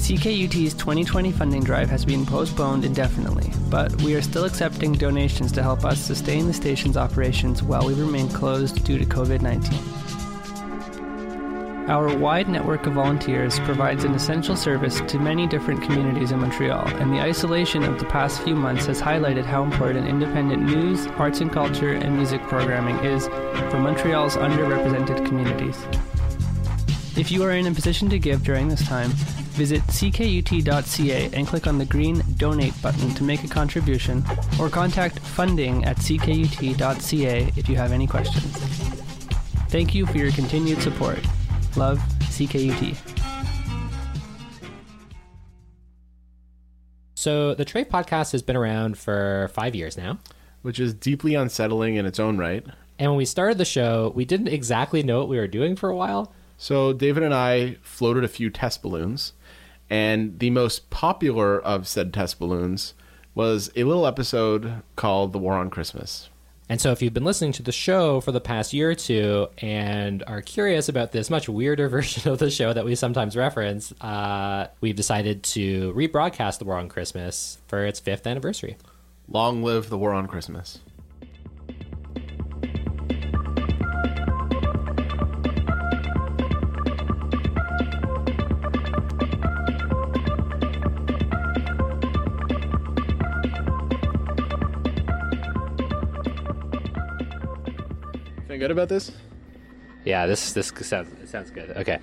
CKUT's 2020 funding drive has been postponed indefinitely, but we are still accepting donations to help us sustain the station's operations while we remain closed due to COVID-19. Our wide network of volunteers provides an essential service to many different communities in Montreal, and the isolation of the past few months has highlighted how important independent news, arts and culture, and music programming is for Montreal's underrepresented communities. If you are in a position to give during this time, visit ckut.ca and click on the green Donate button to make a contribution, or contact funding@ckut.ca if you have any questions. Thank you for your continued support. Love, CKUT. So the Trade Podcast has been around for 5 years now. Which is deeply unsettling in its own right. And when we started the show, we didn't exactly know what we were doing for a while. So David and I floated a few test balloons, and the most popular of said test balloons was a little episode called The War on Christmas. And so if you've been listening to the show for the past year or two and are curious about this much weirder version of the show that we sometimes reference, we've decided to rebroadcast The War on Christmas for its 5th anniversary. Long live The War on Christmas. Good about this? Yeah, this sounds good. Okay.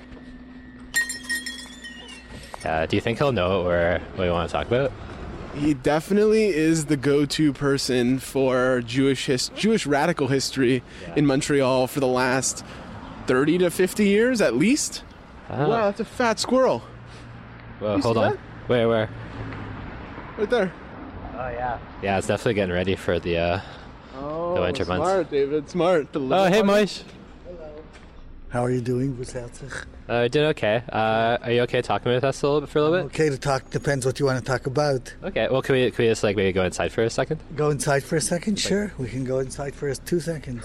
Do you think he'll know what we want to talk about? He definitely is the go-to person for Jewish radical history in Montreal for the last 30 to 50 years at least. Oh. Wow, that's a fat squirrel. Well, hold on. That? Where? Right there. Oh yeah. Yeah, it's definitely getting ready for the winter months. Smart, David. Smart. Oh, hey, Moish. Hello. How are you doing? I did okay. Are you okay talking with us for a little bit? Okay to talk. Depends what you want to talk about. Okay. Well, can we just maybe go inside for a second? Go inside for a second? Sure. We can go inside for 2 seconds.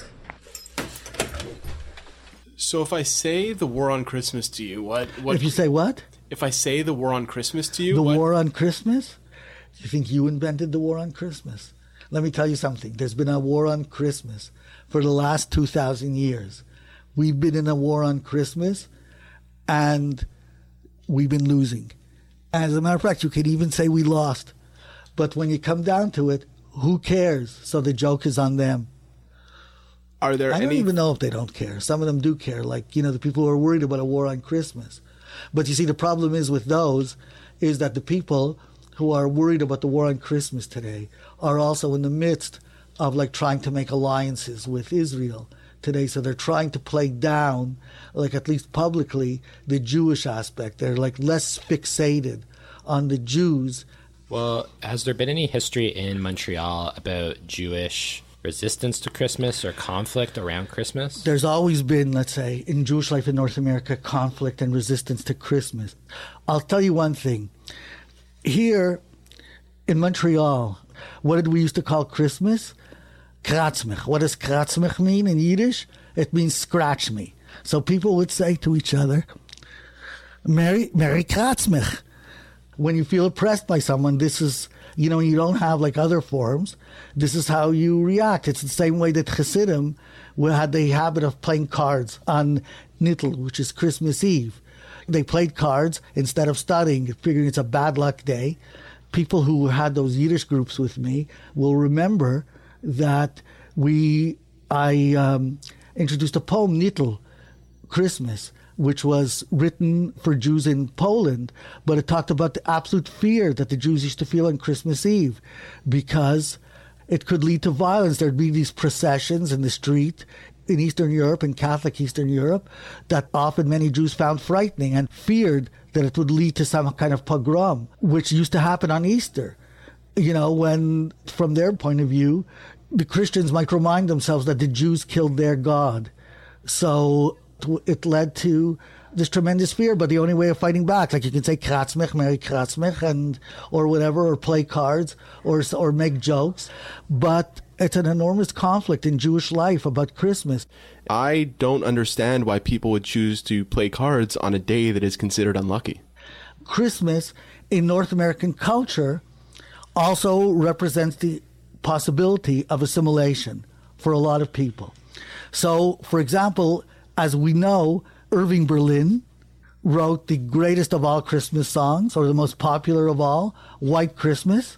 So if I say The War on Christmas to you, what? If you say what? If I say The War on Christmas to you, The War on Christmas? Do you think you invented the War on Christmas? Let me tell you something. There's been a war on Christmas for the last 2,000 years. We've been in a war on Christmas, and we've been losing. As a matter of fact, you could even say we lost. But when you come down to it, who cares? So the joke is on them. Are there I don't even know if they don't care. Some of them do care, like, the people who are worried about a war on Christmas. But you see, the problem is with those is that the people who are worried about the war on Christmas today are also in the midst of trying to make alliances with Israel today. So they're trying to play down, at least publicly, the Jewish aspect. They're less fixated on the Jews. Well, has there been any history in Montreal about Jewish resistance to Christmas or conflict around Christmas? There's always been, let's say, in Jewish life in North America, conflict and resistance to Christmas. I'll tell you one thing. Here in Montreal, what did we used to call Christmas? Kratzmich. What does Kratzmich mean in Yiddish? It means scratch me. So people would say to each other, Merry Kratzmich. When you feel oppressed by someone, this is, you don't have other forms. This is how you react. It's the same way that Hasidim had the habit of playing cards on Nittel, which is Christmas Eve. They played cards instead of studying, figuring it's a bad luck day. People who had those Yiddish groups with me will remember that I introduced a poem, Nittel, Christmas, which was written for Jews in Poland, but it talked about the absolute fear that the Jews used to feel on Christmas Eve because it could lead to violence. There'd be these processions in the street in Eastern Europe, in Catholic Eastern Europe, that often many Jews found frightening and feared that it would lead to some kind of pogrom, which used to happen on Easter. When, from their point of view, the Christians might remind themselves that the Jews killed their God. So it led to this tremendous fear, but the only way of fighting back, you can say Kratzmich, Merry Kratzmich, or whatever, or play cards, or make jokes, but it's an enormous conflict in Jewish life about Christmas. I don't understand why people would choose to play cards on a day that is considered unlucky. Christmas in North American culture also represents the possibility of assimilation for a lot of people. So, for example, as we know, Irving Berlin wrote the greatest of all Christmas songs, or the most popular of all, White Christmas.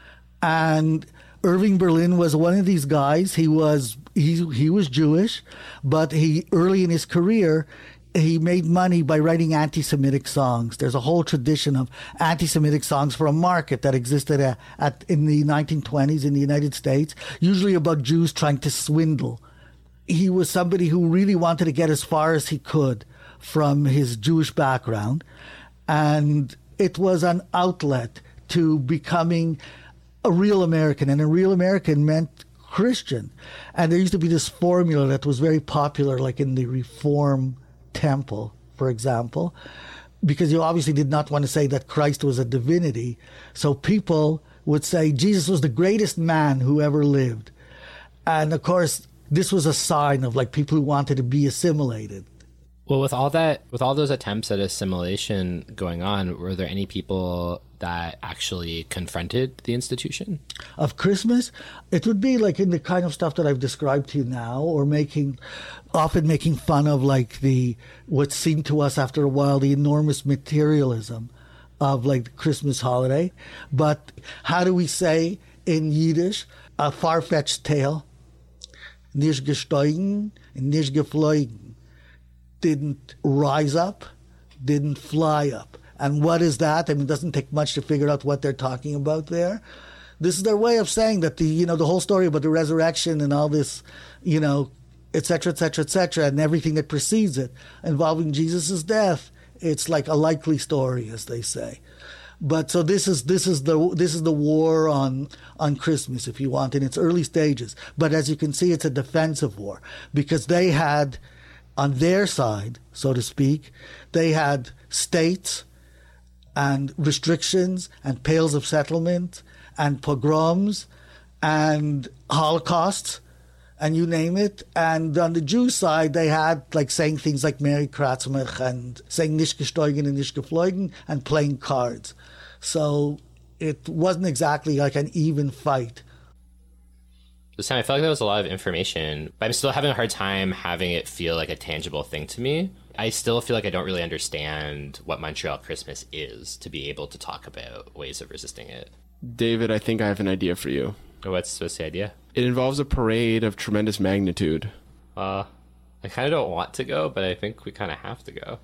And Irving Berlin was one of these guys. He was Jewish, but early in his career, he made money by writing anti-Semitic songs. There's a whole tradition of anti-Semitic songs for a market that existed in the 1920s in the United States, usually about Jews trying to swindle. He was somebody who really wanted to get as far as he could from his Jewish background, and it was an outlet to becoming a real American, and a real American meant Christian. And there used to be this formula that was very popular, like in the Reform Temple, for example, because you obviously did not want to say that Christ was a divinity. So people would say Jesus was the greatest man who ever lived. And of course, this was a sign of like people who wanted to be assimilated. Well, with all those attempts at assimilation going on, were there any people that actually confronted the institution of Christmas? It would be like in the kind of stuff that I've described to you now, or often making fun of like what seemed to us after a while the enormous materialism of like the Christmas holiday. But how do we say in Yiddish a far-fetched tale? Nicht gestiegen, nicht geflogen. Didn't rise up, didn't fly up. And what is that? I mean, it doesn't take much to figure out what they're talking about there. This is their way of saying that the whole story about the resurrection and all this, et cetera, et cetera, et cetera, and everything that precedes it involving Jesus' death, it's like a likely story, as they say. But so this is the war on Christmas, if you want, in its early stages. But as you can see, it's a defensive war, because they had, on their side, so to speak, they had states and restrictions and pales of settlement and pogroms and holocausts and you name it. And on the Jew side, they had like saying things like Merry Kratzmach and saying Nicht gesteugen and Nicht geflogen and playing cards. So it wasn't exactly like an even fight. This time I feel like there was a lot of information, but I'm still having a hard time having it feel like a tangible thing to me. I still feel like I don't really understand what Montreal Christmas is to be able to talk about ways of resisting it. David, I think I have an idea for you. What's the idea? It involves a parade of tremendous magnitude. I kind of don't want to go, but I think we kind of have to go.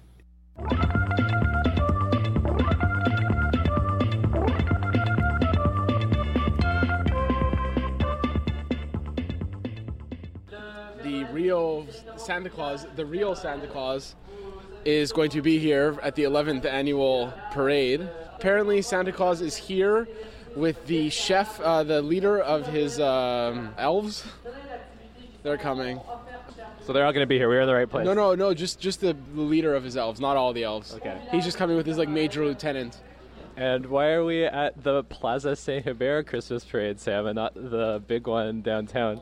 The real Santa Claus is going to be here at the 11th annual parade. Apparently Santa Claus is here with the chef, the leader of his elves. They're coming. So they're all going to be here. We're in the right place. No, just the leader of his elves, not all the elves. Okay. He's just coming with his like major lieutenant. And why are we at the Plaza Saint-Hubert Christmas parade, Sam, and not the big one downtown?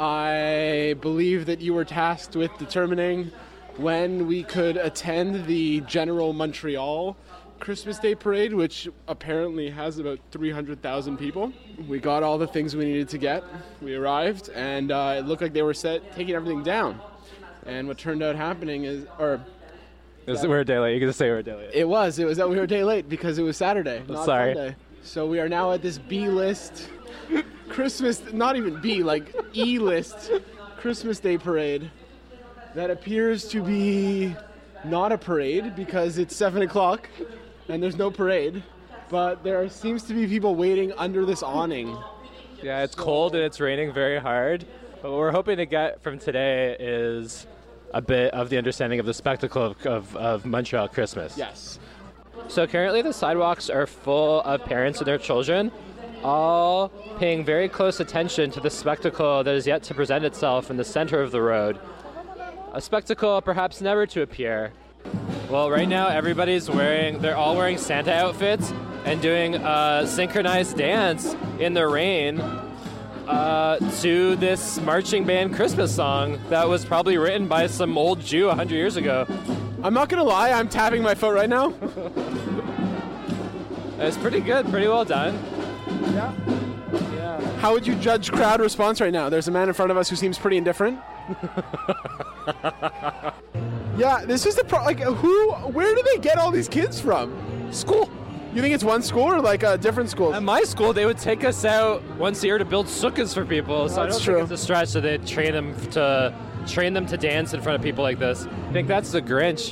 I believe that you were tasked with determining when we could attend the General Montreal Christmas Day Parade, which apparently has about 300,000 people. We got all the things we needed to get. We arrived, and it looked like they were taking everything down. And what turned out happening is... we're a day late. You can just say we're a day late. It was that we were a day late because it was Saturday, not Sorry. Sunday. So we are now at this B-list... Christmas, not even B, like E-list Christmas Day parade that appears to be not a parade because it's 7 o'clock and there's no parade, but there seems to be people waiting under this awning. Yeah, it's cold and it's raining very hard, but what we're hoping to get from today is a bit of the understanding of the spectacle of Montreal Christmas. Yes. So currently the sidewalks are full of parents and their children, all paying very close attention to the spectacle that is yet to present itself in the center of the road. A spectacle perhaps never to appear. Well, right now they're all wearing Santa outfits and doing a synchronized dance in the rain to this marching band Christmas song that was probably written by some old Jew 100 years ago. I'm not gonna lie, I'm tapping my foot right now. It's pretty good, pretty well done. Yeah. How would you judge crowd response right now? There's a man in front of us who seems pretty indifferent. Yeah, this is the where do they get all these kids from? School. You think it's one school or like a different school? At my school, they would take us out once a year to build sukkahs for people. So I don't think it's a stretch that they train them to dance in front of people like this. I think that's the Grinch.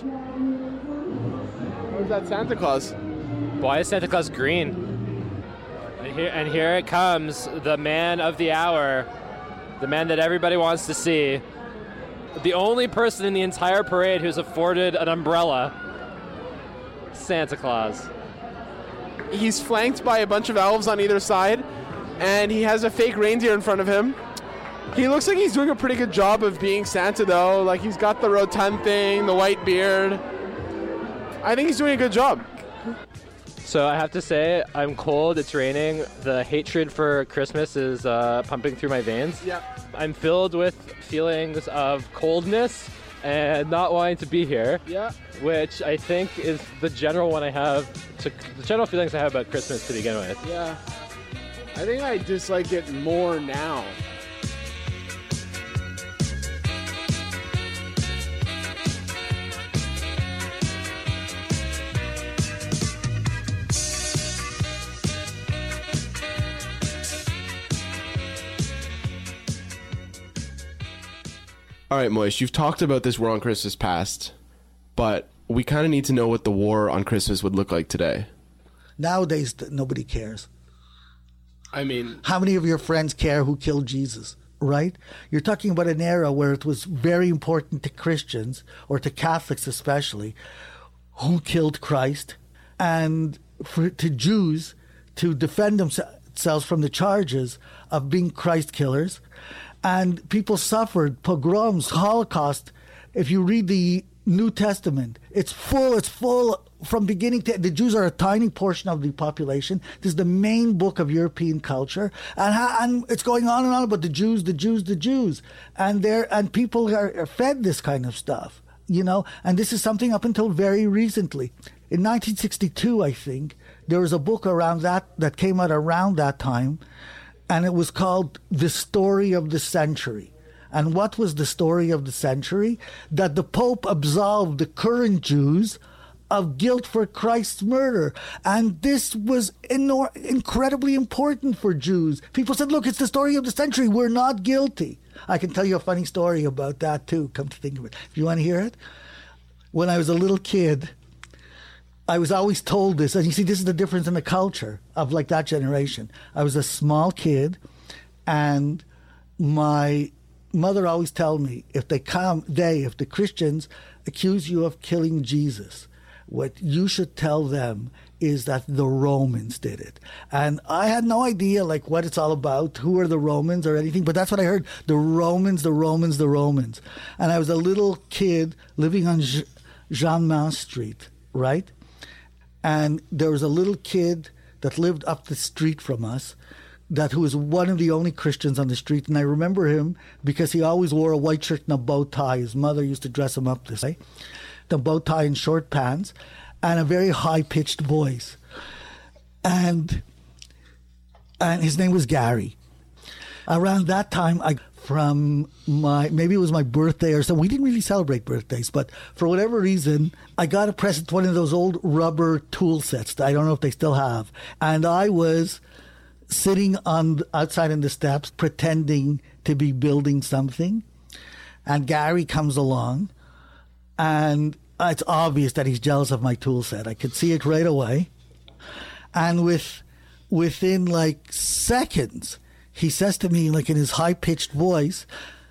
Or is that Santa Claus? Why is Santa Claus green? And here it comes, the man of the hour, the man that everybody wants to see, the only person in the entire parade who's afforded an umbrella, Santa Claus. He's flanked by a bunch of elves on either side, and he has a fake reindeer in front of him. He looks like he's doing a pretty good job of being Santa, though. Like, he's got the rotund thing, the white beard. I think he's doing a good job. So I have to say, I'm cold, it's raining, the hatred for Christmas is pumping through my veins. Yeah. I'm filled with feelings of coldness and not wanting to be here. Yeah. Which I think is the general feelings I have about Christmas to begin with. Yeah. I think I dislike it more now. All right, Moish, you've talked about this War on Christmas past, but we kind of need to know what the war on Christmas would look like today. Nowadays, nobody cares. I mean, how many of your friends care who killed Jesus, right? You're talking about an era where it was very important to Christians, or to Catholics especially, who killed Christ, and to Jews to defend themselves from the charges of being Christ killers. And people suffered pogroms, Holocaust. If you read the New Testament, it's full from beginning to end. The Jews are a tiny portion of the population. This is the main book of European culture. And it's going on and on about the Jews. And people are fed this kind of stuff, you know. And this is something up until very recently. In 1962, I think, there was a book that came out around that time, and it was called The Story of the Century. And what was the story of the century? That the Pope absolved the current Jews of guilt for Christ's murder. And this was incredibly important for Jews. People said, look, it's the story of the century. We're not guilty. I can tell you a funny story about that, too, come to think of it. If you want to hear it. When I was a little kid, I was always told this, and you see, this is the difference in the culture of like that generation. I was a small kid, and my mother always told me, if the Christians accuse you of killing Jesus, what you should tell them is that the Romans did it. And I had no idea like what it's all about, who are the Romans or anything, but that's what I heard, the Romans. And I was a little kid living on Jean Mance Street, right? And there was a little kid that lived up the street from us who was one of the only Christians on the street. And I remember him because he always wore a white shirt and a bow tie. His mother used to dress him up this way. The bow tie and short pants and a very high-pitched voice. And his name was Gary. Around that time, maybe it was my birthday or something. We didn't really celebrate birthdays, but for whatever reason, I got a present, one of those old rubber tool sets that I don't know if they still have. And I was sitting outside on the steps pretending to be building something. And Gary comes along, and it's obvious that he's jealous of my tool set. I could see it right away. And within like seconds, he says to me, like in his high-pitched voice,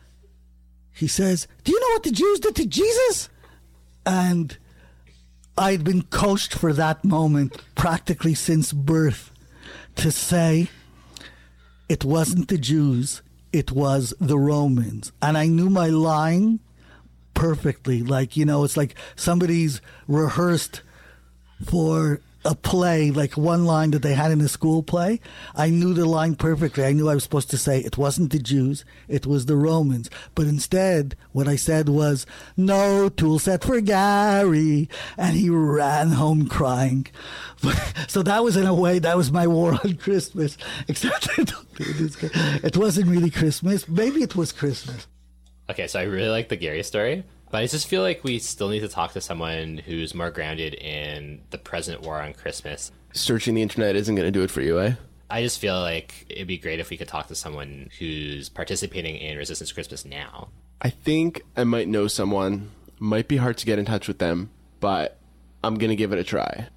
he says, "Do you know what the Jews did to Jesus?" And I'd been coached for that moment practically since birth to say it wasn't the Jews, it was the Romans. And I knew my line perfectly. Like, you know, it's like somebody's rehearsed for a play, like one line that they had in a school play. I knew the line perfectly. I knew I was supposed to say it wasn't the Jews, it was the Romans. But instead, what I said was, no tool set for Gary. And he ran home crying. So that was, in a way, that was my war on Christmas. Except it wasn't really Christmas. Maybe it was Christmas. Okay, so I really like the Gary story. But I just feel like we still need to talk to someone who's more grounded in the present war on Christmas. Searching the internet isn't going to do it for you, eh? I just feel like it'd be great if we could talk to someone who's participating in Resistance Christmas now. I think I might know someone. Might be hard to get in touch with them, but I'm going to give it a try.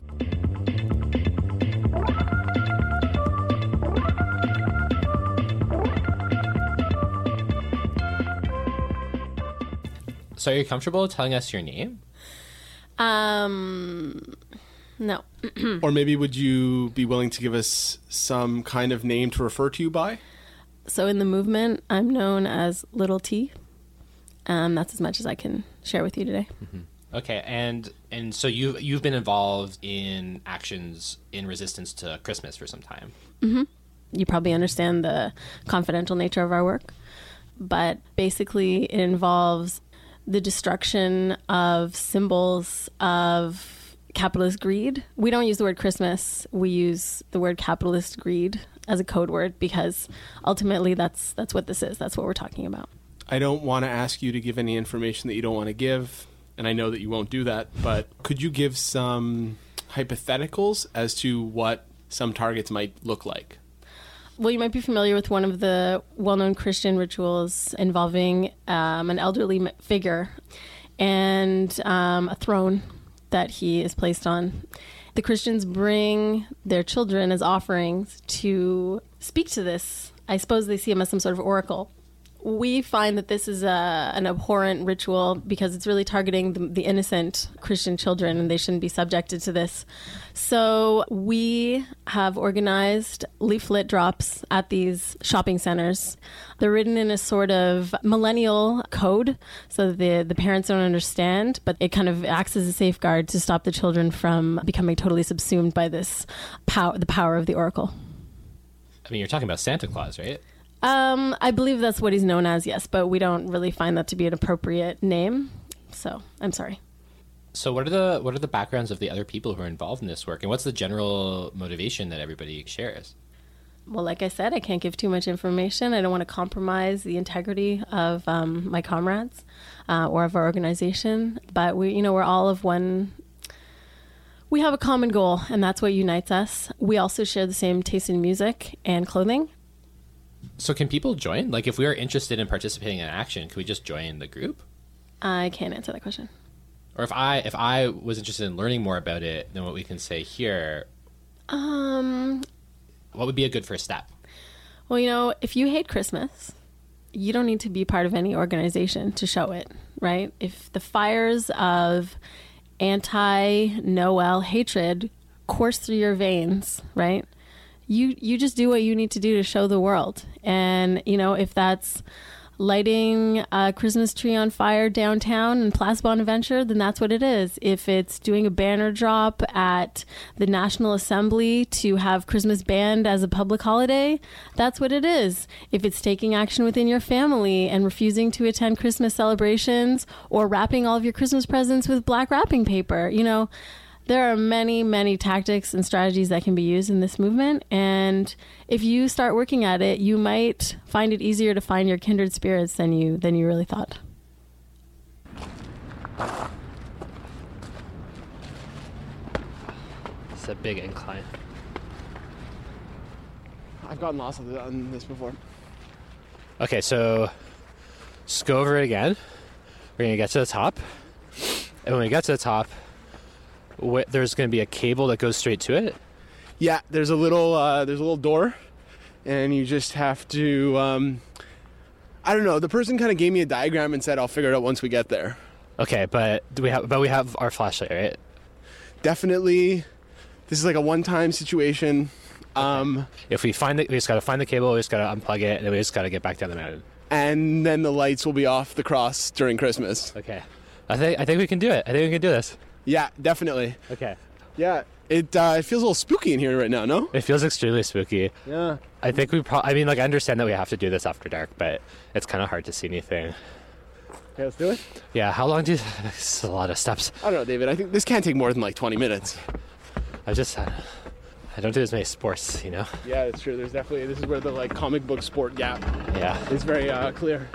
So are you comfortable telling us your name? No. Or maybe would you be willing to give us some kind of name to refer to you by? So in the movement, I'm known as Little T. That's as much as I can share with you today. Mm-hmm. Okay, and so you've been involved in actions in resistance to Christmas for some time. Mm-hmm. You probably understand the confidential nature of our work, but basically it involves the destruction of symbols of capitalist greed. We don't use the word Christmas. We use the word capitalist greed as a code word because ultimately that's what this is. That's what we're talking about. I don't want to ask you to give any information that you don't want to give, and I know that you won't do that, but could you give some hypotheticals as to what some targets might look like? Well, you might be familiar with one of the well-known Christian rituals involving an elderly figure and a throne that he is placed on. The Christians bring their children as offerings to speak to this. I suppose they see him as some sort of oracle. We find that this is an abhorrent ritual because it's really targeting the innocent Christian children, and they shouldn't be subjected to this. So we have organized leaflet drops at these shopping centers. They're written in a sort of millennial code so that the parents don't understand, but it kind of acts as a safeguard to stop the children from becoming totally subsumed by this the power of the oracle. I mean, you're talking about Santa Claus, right? I believe that's what he's known as, yes, but we don't really find that to be an appropriate name. So I'm sorry. So what are the backgrounds of the other people who are involved in this work, and what's the general motivation that everybody shares? Well, like I said, I can't give too much information. I don't want to compromise the integrity of my comrades or of our organization. But we're all of one. We have a common goal, and that's what unites us. We also share the same taste in music and clothing. So can people join? Like, if we are interested in participating in action, can we just join the group? I can't answer that question. Or if I was interested in learning more about it than what we can say here, what would be a good first step? Well, if you hate Christmas, you don't need to be part of any organization to show it, right? If the fires of anti-Noel hatred course through your veins, right? You just do what you need to do to show the world. And, if that's lighting a Christmas tree on fire downtown in Place Bonaventure, then that's what it is. If it's doing a banner drop at the National Assembly to have Christmas banned as a public holiday, that's what it is. If it's taking action within your family and refusing to attend Christmas celebrations or wrapping all of your Christmas presents with black wrapping paper, there are many, many tactics and strategies that can be used in this movement. And if you start working at it, you might find it easier to find your kindred spirits than you really thought. It's a big incline. I've gotten lost on this before. Okay, so just go over it again. We're going to get to the top. And when we get to the top, there's going to be a cable that goes straight to it. Yeah, there's a little door, and you just have to. I don't know. The person kind of gave me a diagram and said, "I'll figure it out once we get there." Okay, but we have our flashlight, right? Definitely, this is like a one-time situation. If we just got to find the cable, we just got to unplug it, and then we just got to get back down the mountain. And then the lights will be off the cross during Christmas. Okay, I think we can do it. I think we can do this. Yeah, definitely. Okay. Yeah, it feels a little spooky in here right now, no? It feels extremely spooky. Yeah. I think I understand that we have to do this after dark, but it's kind of hard to see anything. Okay, let's do it. Yeah, how long this is a lot of steps. I don't know, David. I think this can't take more than like 20 minutes. I don't do as many sports, you know? Yeah, it's true. This is where the like comic book sport gap is very clear.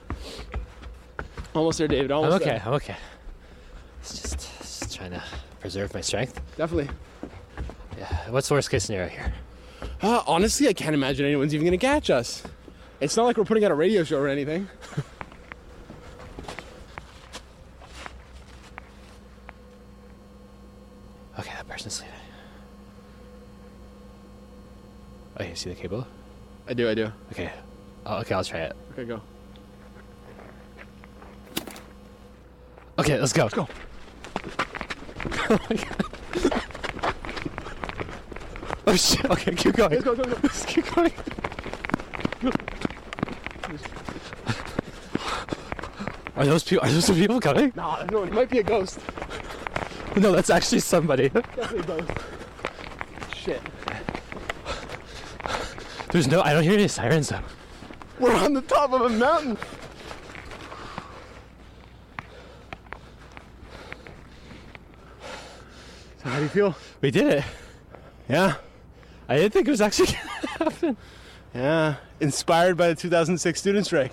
Almost there, David. Almost there. I'm okay. It's just trying to preserve my strength. Definitely. Yeah. What's the worst case scenario here? Honestly, I can't imagine anyone's even going to catch us. It's not like we're putting out a radio show or anything. Okay, that person's leaving. Oh, you see the cable? I do. Okay. Okay, I'll try it. Okay, go. Okay, let's go. Let's go. Oh my god. Oh shit, okay, keep going. Let's go. Let's keep going. Are those the people coming? Nah, no, it might be a ghost. No, that's actually somebody. Definitely a ghost. Shit. I don't hear any sirens though. We're on the top of a mountain. So how do you feel? We did it. Yeah. I didn't think it was actually gonna happen. Yeah. Inspired by the 2006 student strike.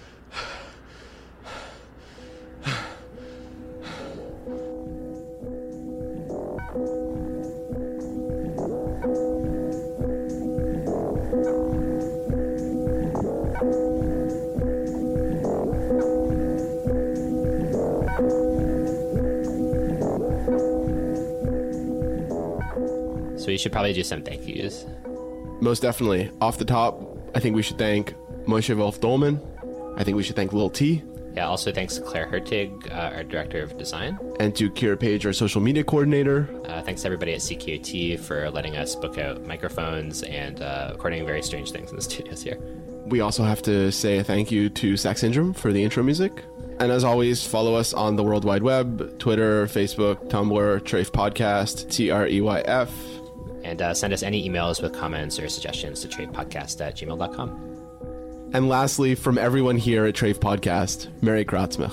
So we should probably do some thank yous. Most definitely. Off the top, I think we should thank Moshe Wolf Dolman. I think we should thank Lil T. Yeah, also thanks to Claire Hertig, our director of design. And to Kira Page, our social media coordinator. Thanks to everybody at CQT for letting us book out microphones and recording very strange things in the studios here. We also have to say a thank you to Sac Syndrome for the intro music. And as always, follow us on the World Wide Web, Twitter, Facebook, Tumblr, Treyf Podcast, TREYF. And send us any emails with comments or suggestions to treyfpodcast@gmail.com. And lastly, from everyone here at Treyf Podcast, Merry Kratzmich.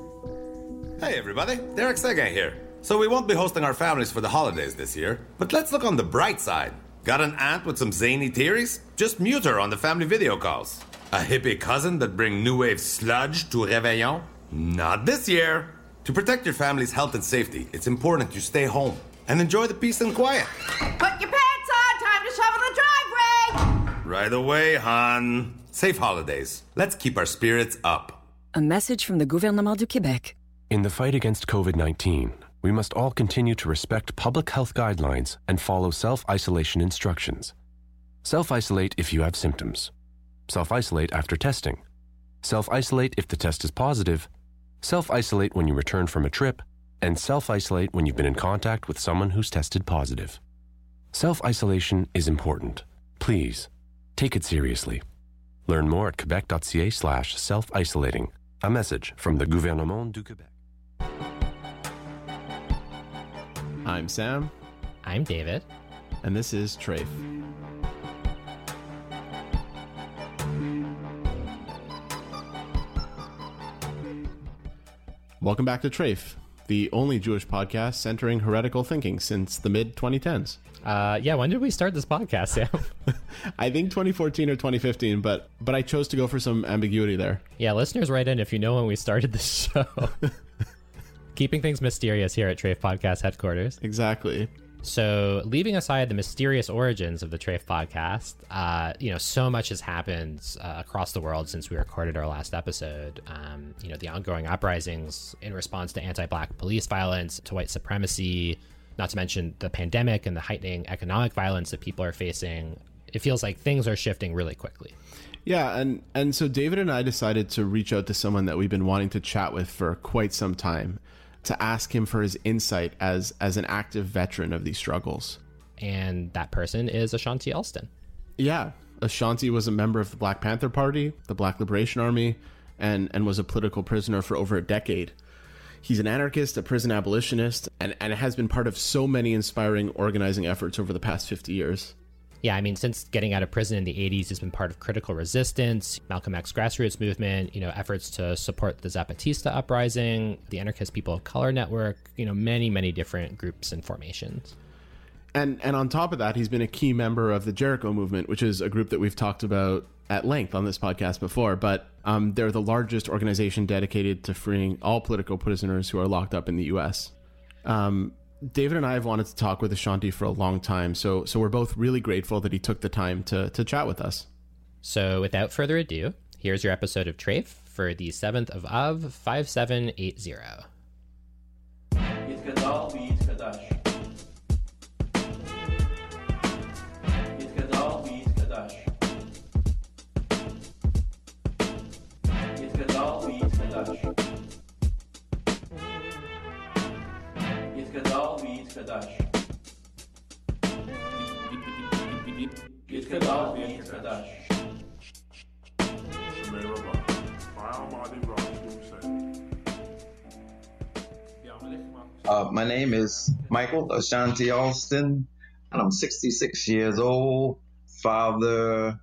Hey everybody, Derek Seguin here. So we won't be hosting our families for the holidays this year, but let's look on the bright side. Got an aunt with some zany theories? Just mute her on the family video calls. A hippie cousin that bring new wave sludge to Réveillon? Not this year. To protect your family's health and safety, it's important you stay home and enjoy the peace and quiet. Put your pants on, time to shovel the driveway! Right away, hon. Safe holidays. Let's keep our spirits up. A message from the Gouvernement du Québec. In the fight against COVID-19, we must all continue to respect public health guidelines and follow self-isolation instructions. Self-isolate if you have symptoms. Self-isolate after testing. Self-isolate if the test is positive. Self-isolate when you return from a trip. And self-isolate when you've been in contact with someone who's tested positive. Self-isolation is important. Please, take it seriously. Learn more at quebec.ca/self-isolating. A message from the Gouvernement du Québec. I'm Sam. I'm David. And this is Treyf. Welcome back to Treyf, the only Jewish podcast centering heretical thinking since the mid-2010s. When did we start this podcast, Sam? I think 2014 or 2015, but I chose to go for some ambiguity there. Yeah, listeners, write in if you know when we started the show. Keeping things mysterious here at Treyf Podcast headquarters. Exactly. So, leaving aside the mysterious origins of the Treyf Podcast, so much has happened across the world since we recorded our last episode. The ongoing uprisings in response to anti-Black police violence, to white supremacy, not to mention the pandemic and the heightening economic violence that people are facing. It feels like things are shifting really quickly. Yeah, and so David and I decided to reach out to someone that we've been wanting to chat with for quite some time, to ask him for his insight as an active veteran of these struggles. And that person is Ashanti Elston. Yeah, Ashanti was a member of the Black Panther Party, the Black Liberation Army, and was a political prisoner for over a decade. He's an anarchist, a prison abolitionist, and has been part of so many inspiring organizing efforts over the past 50 years. Yeah, I mean, since getting out of prison in the 80s, he's been part of Critical Resistance, Malcolm X grassroots movement, efforts to support the Zapatista uprising, the Anarchist People of Color Network, many, many different groups and formations. And on top of that, he's been a key member of the Jericho movement, which is a group that we've talked about at length on this podcast before. But they're the largest organization dedicated to freeing all political prisoners who are locked up in the U.S. David and I have wanted to talk with Ashanti for a long time, so we're both really grateful that he took the time to chat with us. So without further ado, here's your episode of Trafe for the 7th of Av, 5780. My name is Michael Ashanti Alston, and I'm 66 years old, father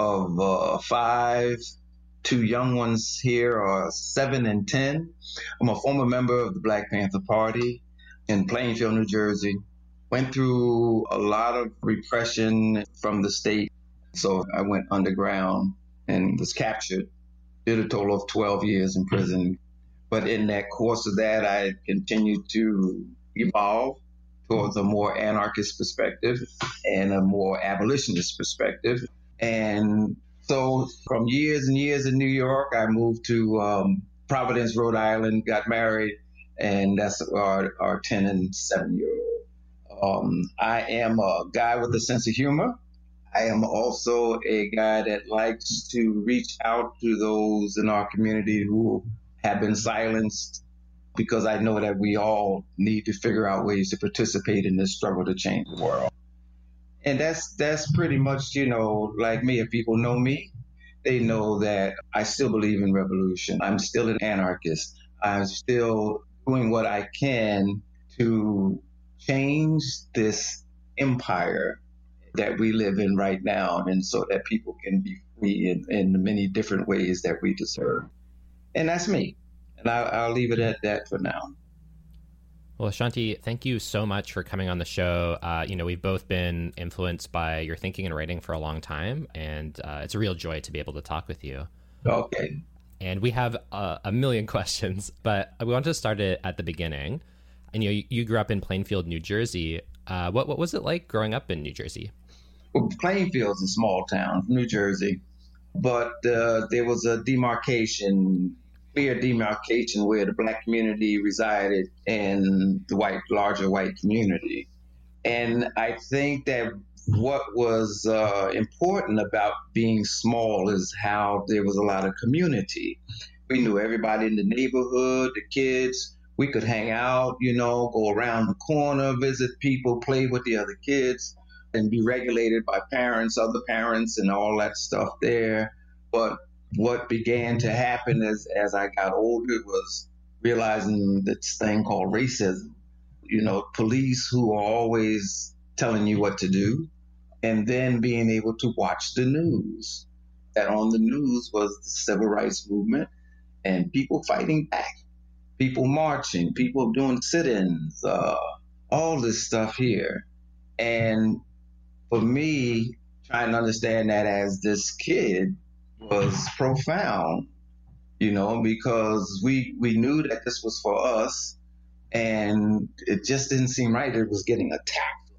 of 5. 2 young ones here are 7 and 10. I'm a former member of the Black Panther Party in Plainfield, New Jersey. Went through a lot of repression from the state, so I went underground and was captured. Did a total of 12 years in prison. But in that course of that, I continued to evolve towards a more anarchist perspective and a more abolitionist perspective. And so from years and years in New York, I moved to Providence, Rhode Island, got married, and that's our 10 and 7-year-old. I am a guy with a sense of humor. I am also a guy that likes to reach out to those in our community who have been silenced, because I know that we all need to figure out ways to participate in this struggle to change the world. And that's pretty much, like me. If people know me, they know that I still believe in revolution. I'm still an anarchist. I'm still doing what I can to change this empire that we live in right now, and so that people can be free in the many different ways that we deserve. And that's me. And I'll leave it at that for now. Well, Ashanti, thank you so much for coming on the show. We've both been influenced by your thinking and writing for a long time, and it's a real joy to be able to talk with you. Okay. And we have a million questions, but we want to start it at the beginning. And you grew up in Plainfield, New Jersey. What was it like growing up in New Jersey? Well, Plainfield's a small town, New Jersey, but there was a clear demarcation where the Black community resided and the larger white community. And I think that what was important about being small is how there was a lot of community. We knew everybody in the neighborhood, the kids. We could hang out, go around the corner, visit people, play with the other kids, and be regulated by parents, other parents, and all that stuff there. But what began to happen as I got older was realizing this thing called racism. Police who are always telling you what to do, and then being able to watch the news. That on the news was the civil rights movement and people fighting back, people marching, people doing sit-ins, all this stuff here. And for me, trying to understand that as this kid was profound, because we knew that this was for us, and it just didn't seem right. It was getting attacked,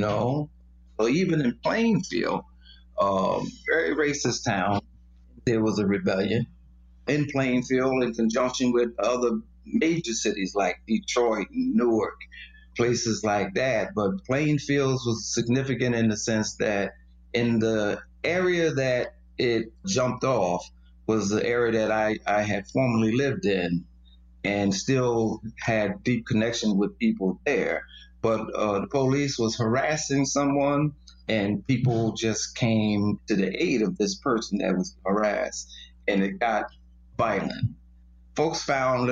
So even in Plainfield, very racist town, there was a rebellion in Plainfield in conjunction with other major cities like Detroit and Newark, places like that. But Plainfield was significant in the sense that in the area that it jumped off was the area that I had formerly lived in and still had deep connection with people there. But the police was harassing someone, and people just came to the aid of this person that was harassed, and it got violent. Folks found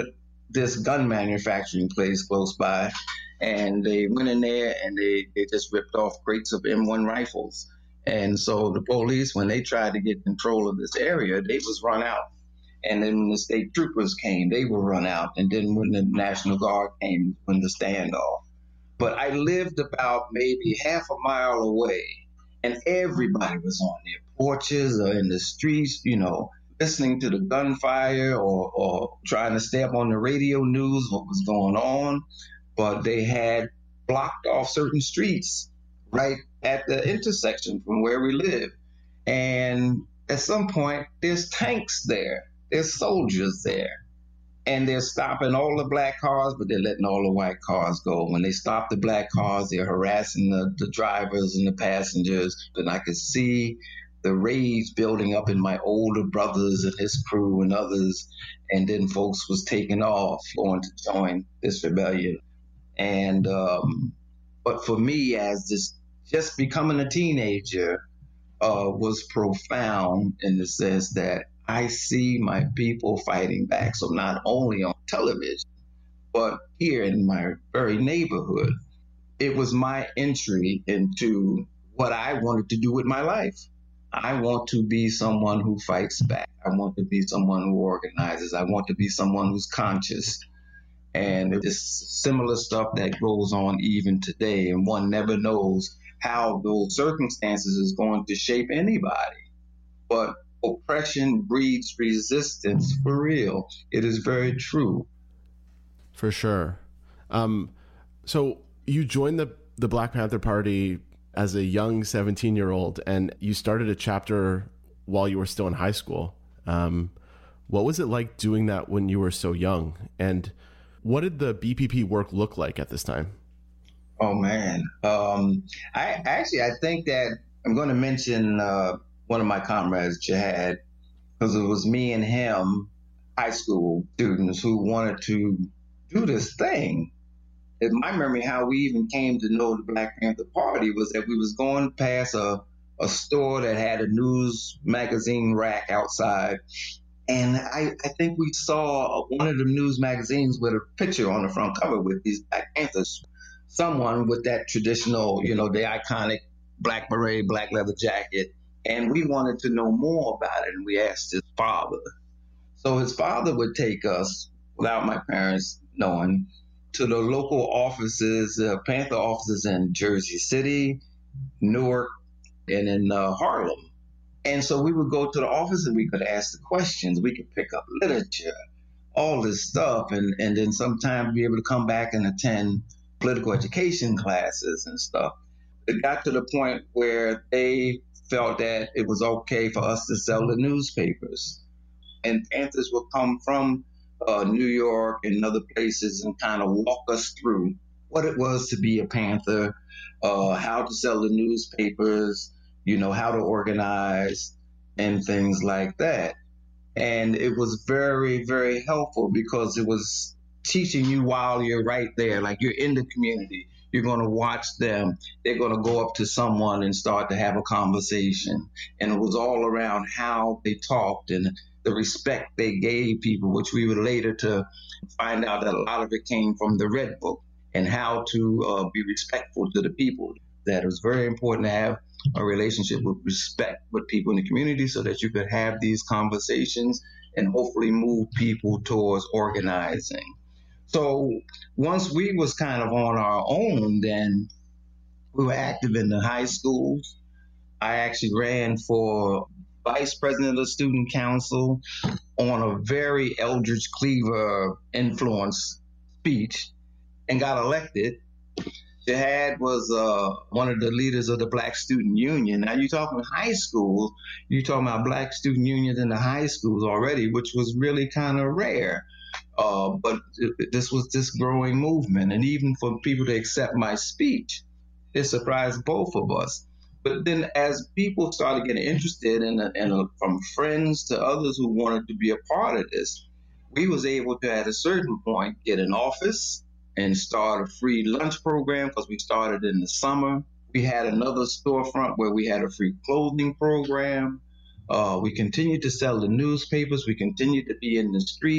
this gun manufacturing place close by, and they went in there and they just ripped off crates of M1 rifles. And so the police, when they tried to get control of this area, they was run out. And then when the state troopers came, they were run out. And then when the National Guard came, when the standoff. But I lived about maybe half a mile away, and everybody was on their porches or in the streets, you know, listening to the gunfire or trying to stay up on the radio news, what was going on. But they had blocked off certain streets right at the intersection from where we live. And at some point, there's tanks there. There's soldiers there. And they're stopping all the black cars, but they're letting all the white cars go. When they stop the black cars, they're harassing the drivers and the passengers. And I could see the rage building up in my older brothers and his crew and others. And then folks was taking off, going to join this rebellion. And but for me, as this just becoming a teenager was profound in the sense that I see my people fighting back. So not only on television, but here in my very neighborhood, it was my entry into what I wanted to do with my life. I want to be someone who fights back. I want to be someone who organizes. I want to be someone who's conscious. And it's similar stuff that goes on even today. And one never knows how those circumstances is going to shape anybody. But oppression breeds resistance, for real. It is very true. For sure. So you joined the Black Panther Party as a young 17-year-old, and you started a chapter while you were still in high school. What was it like doing that when you were so young? And what did the BPP work look like at this time? Oh, man. I think that I'm going to mention one of my comrades, Jihad, because it was me and him, high school students, who wanted to do this thing. In my memory, how we even came to know the Black Panther Party was that we was going past a store that had a news magazine rack outside. And I think we saw one of the news magazines with a picture on the front cover with these Black Panthers. Someone with that traditional, you know, the iconic black beret, black leather jacket. And we wanted to know more about it, and we asked his father. So his father would take us, without my parents knowing, to the local offices, Panther offices in Jersey City, Newark, and in Harlem. And so we would go to the office and we could ask the questions. We could pick up literature, all this stuff, and then sometimes be able to come back and attend political education classes and stuff. It got to the point where they felt that it was okay for us to sell the newspapers. And Panthers would come from New York and other places and kind of walk us through what it was to be a Panther, how to sell the newspapers, you know, how to organize and things like that. And it was very, very helpful because it was teaching you while you're right there, like you're in the community. You're going to watch them. They're going to go up to someone and start to have a conversation. And it was all around how they talked and the respect they gave people, which we were later to find out that a lot of it came from the Red Book and how to be respectful to the people. That it was very important to have a relationship with respect with people in the community so that you could have these conversations and hopefully move people towards organizing. So once we was kind of on our own, then we were active in the high schools. I actually ran for vice president of the student council on a very Eldridge Cleaver influenced speech and got elected. Jihad was one of the leaders of the Black Student Union. Now you're talking high school, you're talking about Black student unions in the high schools already, which was really kind of rare. But this was this growing movement. And even for people to accept my speech, it surprised both of us. But then as people started getting interested and from friends to others who wanted to be a part of this, we was able to, at a certain point, get an office and start a free lunch program because we started in the summer. We had another storefront where we had a free clothing program. We continued to sell the newspapers. We continued to be in the streets.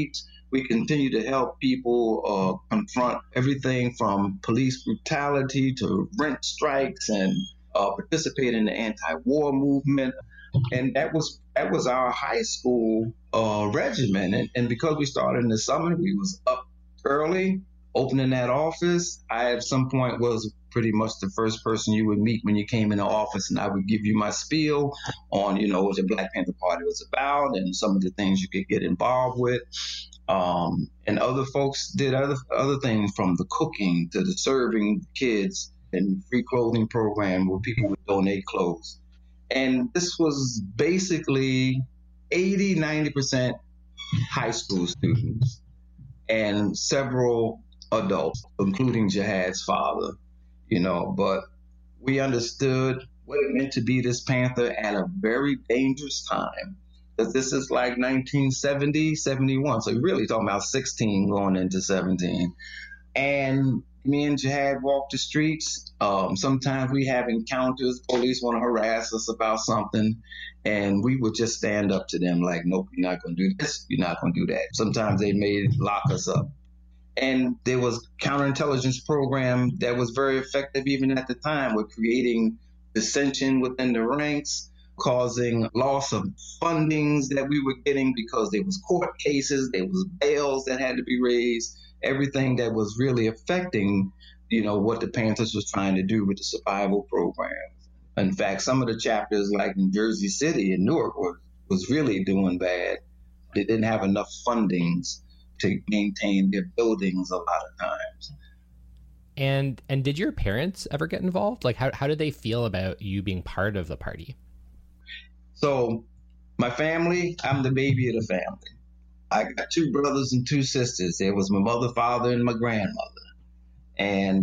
We continue to help people confront everything from police brutality to rent strikes and participate in the anti-war movement. And that was our high school regimen. And because we started in the summer, we was up early, opening that office. I at some point was pretty much the first person you would meet when you came in the office, and I would give you my spiel on, what the Black Panther Party was about and some of the things you could get involved with. And other folks did other things, from the cooking to the serving kids and free clothing program where people would donate clothes. And this was basically 80-90% high school students and several adults, including Jihad's father, but we understood what it meant to be this Panther at a very dangerous time. Because this is like 1970, 71. So you're really talking about 16 going into 17. And me and Jihad walk the streets. Sometimes we have encounters. Police want to harass us about something. And we would just stand up to them like, nope, you're not going to do this. You're not going to do that. Sometimes they may lock us up. And there was counterintelligence program that was very effective even at the time with creating dissension within the ranks, causing loss of fundings that we were getting because there was court cases, there was bails that had to be raised, everything that was really affecting, what the Panthers was trying to do with the survival programs. In fact, some of the chapters like in Jersey City and Newark was really doing bad. They didn't have enough fundings to maintain their buildings a lot of times. And did your parents ever get involved? Like, how did they feel about you being part of the party? So my family, I'm the baby of the family. I got 2 brothers and 2 sisters. There was my mother, father, and my grandmother. And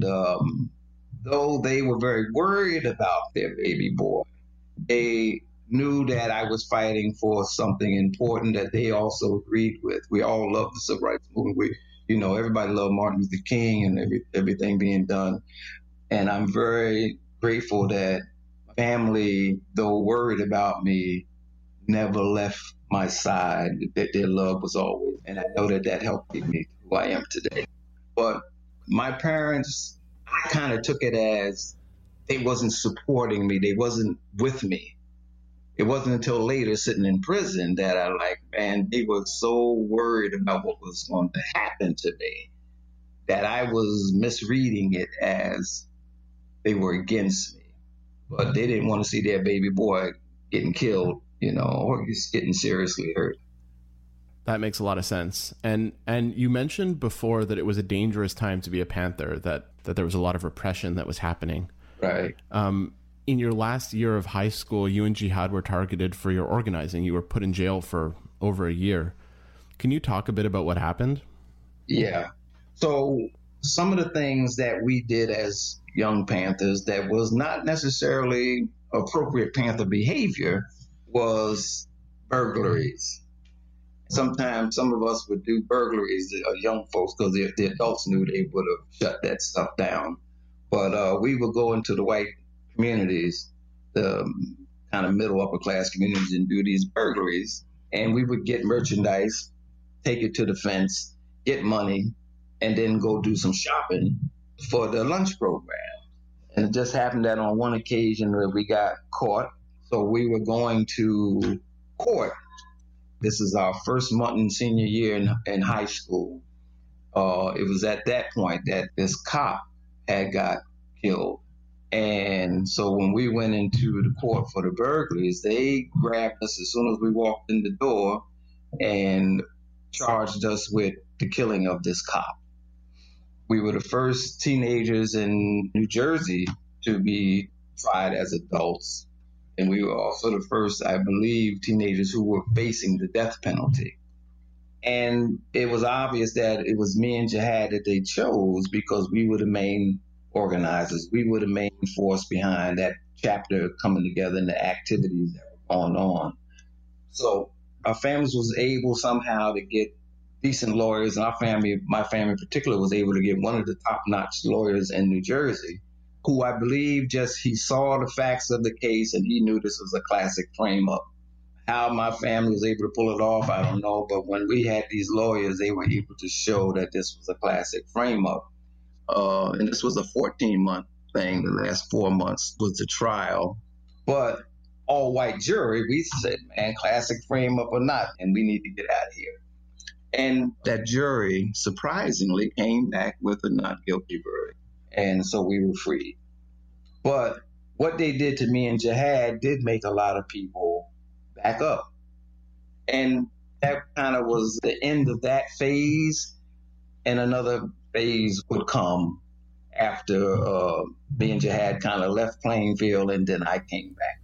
though they were very worried about their baby boy, they knew that I was fighting for something important that they also agreed with. We all love the civil rights movement. Everybody loved Martin Luther King and everything being done. And I'm very grateful that my family, though worried about me, never left my side, that their love was always. And I know that helped me who I am today. But my parents, I kind of took it as they wasn't supporting me. They wasn't with me. It wasn't until later, sitting in prison, that they were so worried about what was going to happen to me that I was misreading it as they were against me. But they didn't want to see their baby boy getting killed, or just getting seriously hurt. That makes a lot of sense. And you mentioned before that it was a dangerous time to be a Panther, that there was a lot of repression that was happening. Right. In your last year of high school, you and Jihad were targeted for your organizing. You were put in jail for over a year. Can you talk a bit about what happened? Yeah. So some of the things that we did as young Panthers that was not necessarily appropriate Panther behavior was burglaries. Sometimes some of us would do burglaries, young folks, because if the adults knew, they would have shut that stuff down. But we would go into the white communities, the kind of middle upper class communities, and do these burglaries. And we would get merchandise, take it to the fence, get money, and then go do some shopping for the lunch program. And it just happened that on one occasion where we got caught. So we were going to court. This is our first month in senior year in high school. It was at that point that this cop had got killed. And so when we went into the court for the burglaries, they grabbed us as soon as we walked in the door and charged us with the killing of this cop. We were the first teenagers in New Jersey to be tried as adults. And we were also the first, I believe, teenagers who were facing the death penalty. And it was obvious that it was me and Jihad that they chose because we were the main organizers. We were the main force behind that chapter coming together and the activities that were going on. So our families was able somehow to get decent lawyers, and my family in particular, was able to get one of the top-notch lawyers in New Jersey, who I believe he saw the facts of the case and he knew this was a classic frame-up. How my family was able to pull it off, I don't know. But when we had these lawyers, they were able to show that this was a classic frame-up. And this was a 14-month thing. The last 4 months was the trial. But all-white jury, we said, man, classic frame-up or not, and we need to get out of here. And that jury, surprisingly, came back with a not guilty verdict. And so we were free. But what they did to me and Jihad did make a lot of people back up. And that kind of was the end of that phase. And another phase would come after me and Jihad kind of left Plainfield, and then I came back.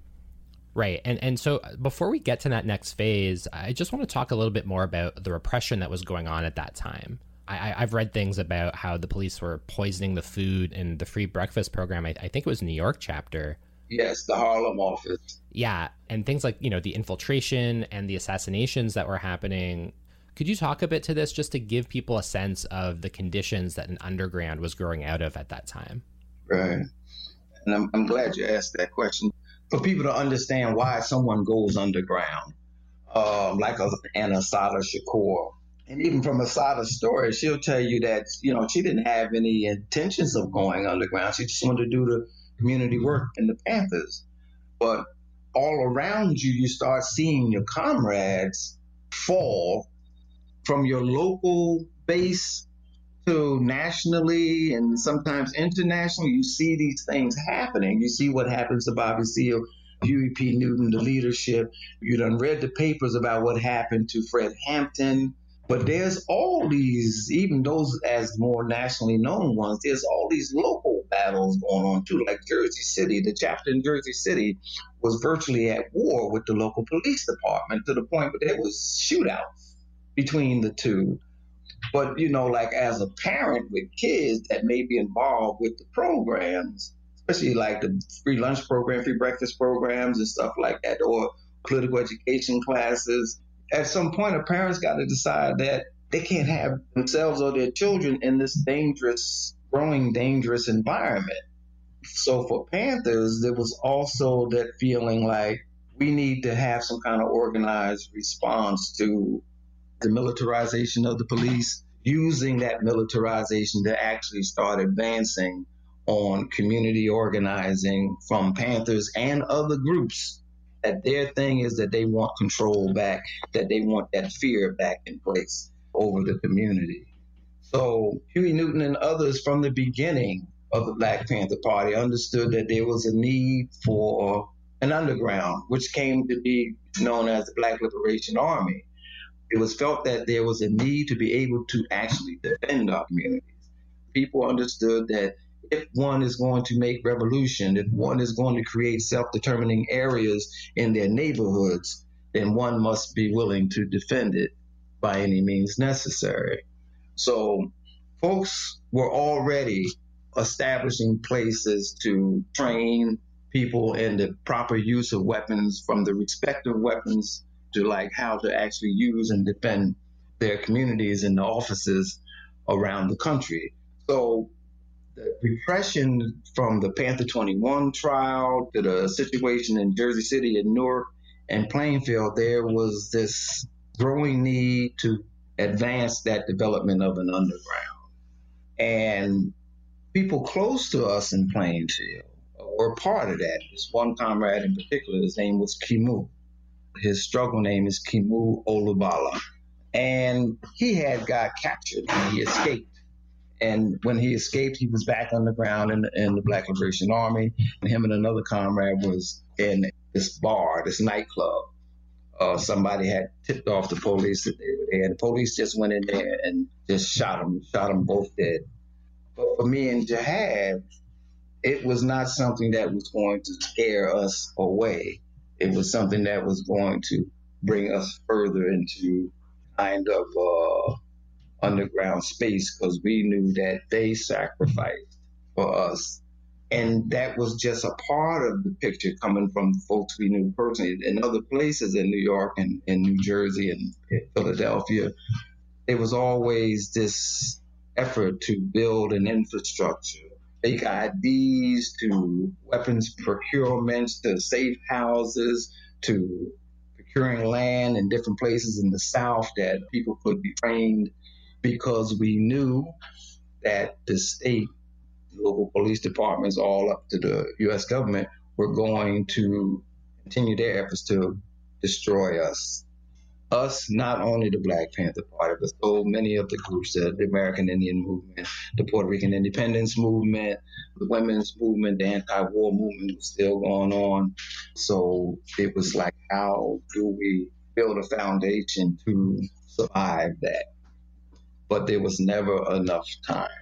Right. And so before we get to that next phase, I just want to talk a little bit more about the repression that was going on at that time. I've read things about how the police were poisoning the food in the free breakfast program. I think it was New York chapter. Yes, the Harlem office. Yeah. And things like, the infiltration and the assassinations that were happening. Could you talk a bit to this just to give people a sense of the conditions that an underground was growing out of at that time? Right. And I'm glad you asked that question. For people to understand why someone goes underground, like an Assata Shakur. And even from Assata's story, she'll tell you that, she didn't have any intentions of going underground. She just wanted to do the community work in the Panthers. But all around you, you start seeing your comrades fall from your local base to nationally and sometimes internationally. You see these things happening. You see what happens to Bobby Seale, Huey P. Newton, the leadership. You done read the papers about what happened to Fred Hampton. But there's all these, even those as more nationally known ones, there's all these local battles going on too, like Jersey City. The chapter in Jersey City was virtually at war with the local police department to the point where there was shootouts between the two. But, like as a parent with kids that may be involved with the programs, especially like the free lunch program, free breakfast programs and stuff like that, or political education classes, at some point, a parent's got to decide that they can't have themselves or their children in this growing dangerous environment. So for Panthers, there was also that feeling like we need to have some kind of organized response to the militarization of the police, using that militarization to actually start advancing on community organizing from Panthers and other groups. That their thing is that they want control back, that they want that fear back in place over the community. So Huey Newton and others from the beginning of the Black Panther Party understood that there was a need for an underground, which came to be known as the Black Liberation Army. It was felt that there was a need to be able to actually defend our communities. People understood that if one is going to make revolution, if one is going to create self-determining areas in their neighborhoods, then one must be willing to defend it by any means necessary. So folks were already establishing places to train people in the proper use of weapons, from the respective weapons to like how to actually use and defend their communities and the offices around the country. So the repression from the Panther 21 trial to the situation in Jersey City and Newark and Plainfield, there was this growing need to advance that development of an underground. And people close to us in Plainfield were part of that. This one comrade in particular, his name was Kimu. His struggle name is Kimu Olubala. And he had got captured and he escaped. And when he escaped, he was back underground in the Black Liberation Army. And him and another comrade was in this bar, this nightclub. Somebody had tipped off the police that they were there. And the police just went in there and just shot them both dead. But for me and Jihad, it was not something that was going to scare us away. It was something that was going to bring us further into kind of underground space, because we knew that they sacrificed for us. And that was just a part of the picture coming from folks we knew personally. In other places in New York and in New Jersey and in Philadelphia, there was always this effort to build an infrastructure, fake IDs, to weapons procurements, to safe houses, to procuring land in different places in the South that people could be trained, because we knew that the state, local police departments, all up to the U.S. government, were going to continue their efforts to destroy us. Us, not only the Black Panther Party, but so many of the groups, the American Indian Movement, the Puerto Rican Independence Movement, the women's movement, the anti-war movement was still going on. So it was like, how do we build a foundation to survive that? But there was never enough time.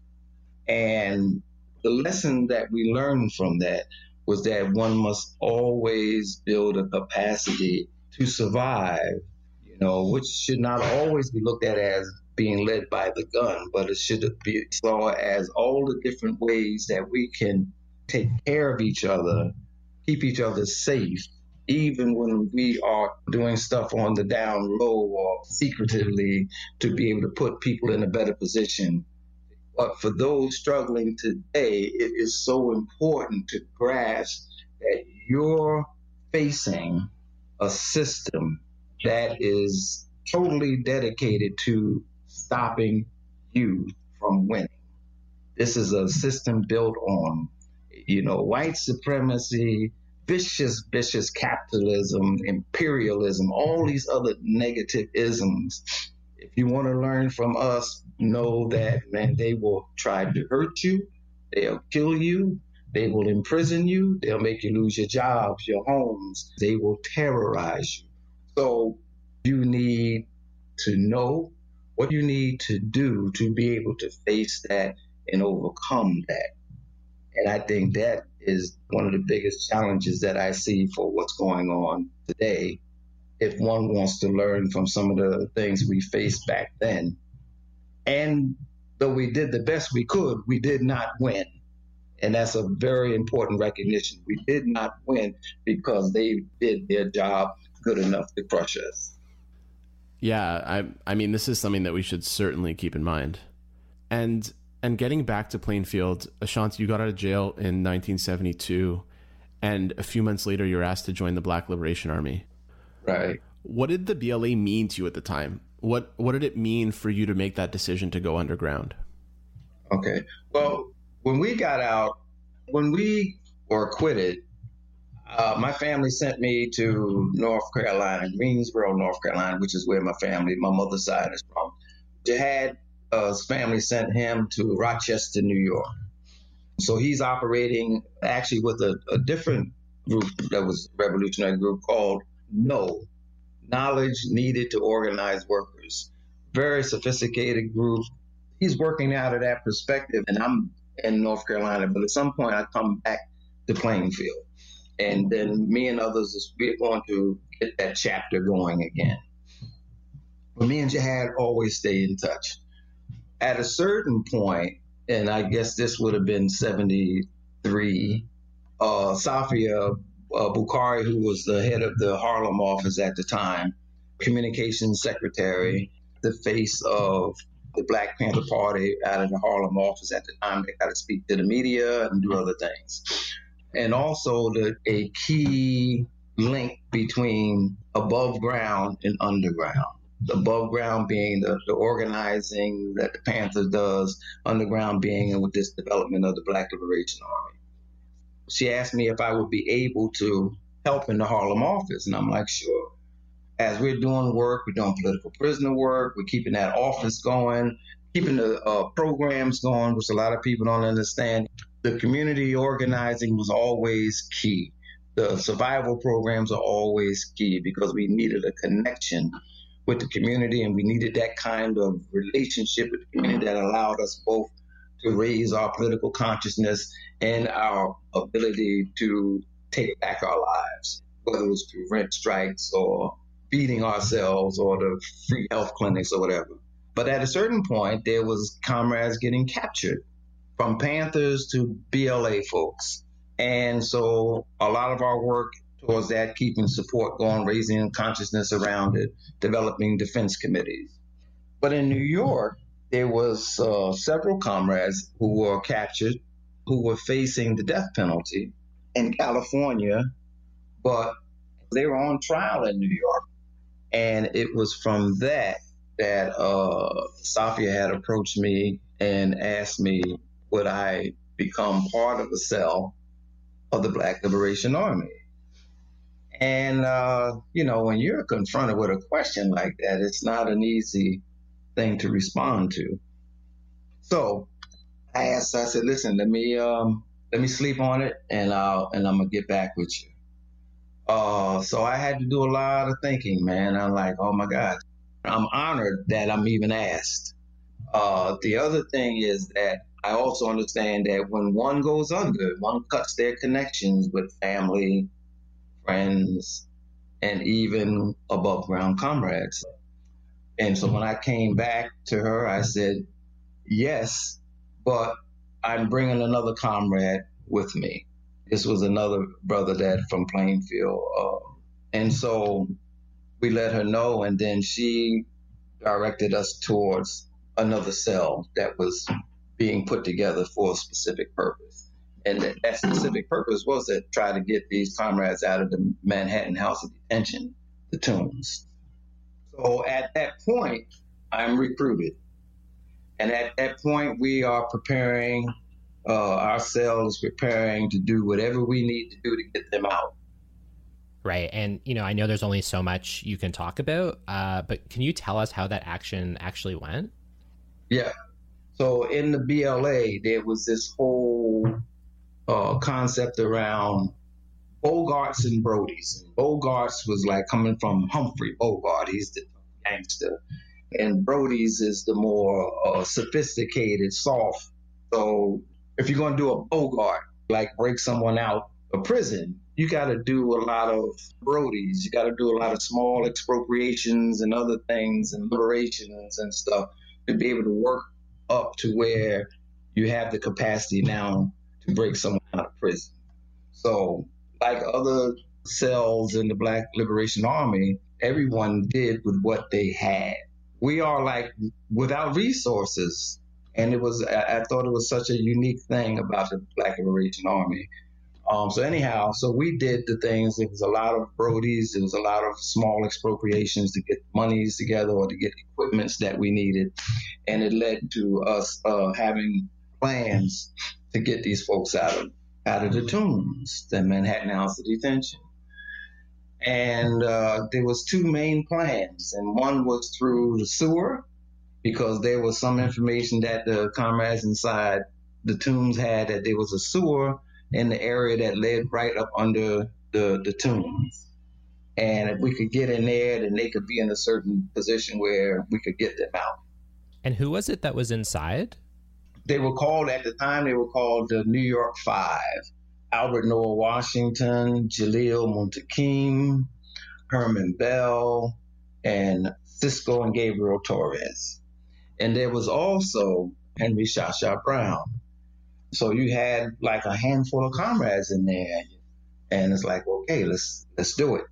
And the lesson that we learned from that was that one must always build a capacity to survive, which should not always be looked at as being led by the gun, but it should be saw as all the different ways that we can take care of each other, keep each other safe, even when we are doing stuff on the down low or secretively, to be able to put people in a better position. But for those struggling today, it is so important to grasp that you're facing a system that is totally dedicated to stopping you from winning. This is a system built on, white supremacy, vicious capitalism, imperialism, all these other negative isms. If you want to learn from us, know that, man, they will try to hurt you. They'll kill you. They will imprison you. They'll make you lose your jobs, your homes. They will terrorize you. So you need to know what you need to do to be able to face that and overcome that. And I think that is one of the biggest challenges that I see for what's going on today. If one wants to learn from some of the things we faced back then. And though we did the best we could, we did not win. And that's a very important recognition. We did not win because they did their job good enough to crush us. Yeah, I mean, this is something that we should certainly keep in mind. And getting back to Plainfield, Ashanti, you got out of jail in 1972, and a few months later, you were asked to join the Black Liberation Army. Right. What did the BLA mean to you at the time? What did it mean for you to make that decision to go underground? Okay. Well, when we got out, when we were acquitted, my family sent me to North Carolina, Greensboro, North Carolina, which is where my mother's side is from. Jihad's family sent him to Rochester, New York. So he's operating actually with a different group that was a revolutionary group called KNOW, Knowledge Needed to Organize Workers. Very sophisticated group. He's working out of that perspective, and I'm in North Carolina, but at some point I come back to Plainfield. And then me and others, we're going to get that chapter going again. But me and Jihad always stay in touch. At a certain point, and I guess this would have been 73, Safia Bukhari, who was the head of the Harlem office at the time, communications secretary, the face of the Black Panther Party out of the Harlem office at the time. They got to speak to the media and do other things. And also a key link between above ground and underground. The above ground being the organizing that the Panthers does, underground being with this development of the Black Liberation Army. She asked me if I would be able to help in the Harlem office, and I'm like, sure. As we're doing work, we're doing political prisoner work, we're keeping that office going, keeping the programs going, which a lot of people don't understand. The community organizing was always key. The survival programs are always key because we needed a connection with the community, and we needed that kind of relationship with the community that allowed us both to raise our political consciousness and our ability to take back our lives, whether it was through rent strikes or feeding ourselves or the free health clinics or whatever. But at a certain point, there was comrades getting captured, from Panthers to BLA folks. And so a lot of our work towards that, keeping support going, raising consciousness around it, developing defense committees. But in New York, there was several comrades who were captured, who were facing the death penalty in California. But They were on trial in New York. And it was from that Safia had approached me and asked me, would I become part of the cell of the Black Liberation Army? And, when you're confronted with a question like that, it's not an easy thing to respond to. So I said, listen, let me sleep on it, and I'm gonna get back with you. So I had to do a lot of thinking, man. I'm like, oh my God, I'm honored that I'm even asked. The other thing is that I also understand that when one goes under, one cuts their connections with family, friends, and even above ground comrades. And so when I came back to her, I said, yes, but I'm bringing another comrade with me. This was another brother that from Plainfield. And so we let her know, and then she directed us towards another cell that was being put together for a specific purpose. And that specific purpose was to try to get these comrades out of the Manhattan House of Detention, the Tombs. So at that point, I'm recruited. And at that point, we are preparing, our cell is preparing to do whatever we need to do to get them out. Right. And, I know there's only so much you can talk about, but can you tell us how that action actually went? Yeah. So in the BLA, there was this whole concept around Bogarts and Brodies. And Bogarts was like coming from Humphrey Bogart. He's the gangster. And Brodies is the more sophisticated, soft. So if you're going to do a Bogart, like break someone out of prison, you got to do a lot of Brodies. You got to do a lot of small expropriations and other things and liberations and stuff to be able to work up to where you have the capacity now to break someone out of prison. So like other cells in the Black Liberation Army, everyone did with what they had. We are like without resources. And I thought it was such a unique thing about the Black Liberation Army. So we did the things. It was a lot of Brodies. It was a lot of small expropriations to get monies together or to get equipments that we needed. And it led to us having plans to get these folks out of the Tombs, the Manhattan House of Detention. And there was two main plans. And one was through the sewer, because there was some information that the comrades inside the Tombs had that there was a sewer in the area that led right up under the Tombs. And if we could get in there, then they could be in a certain position where we could get them out. And who was it that was inside? They were called, at the time, the New York Five. Albert Noah Washington, Jalil Muntakim, Herman Bell, and Cisco and Gabriel Torres. And there was also Henry Shasha Brown. So you had like a handful of comrades in there. And it's like, okay, let's do it.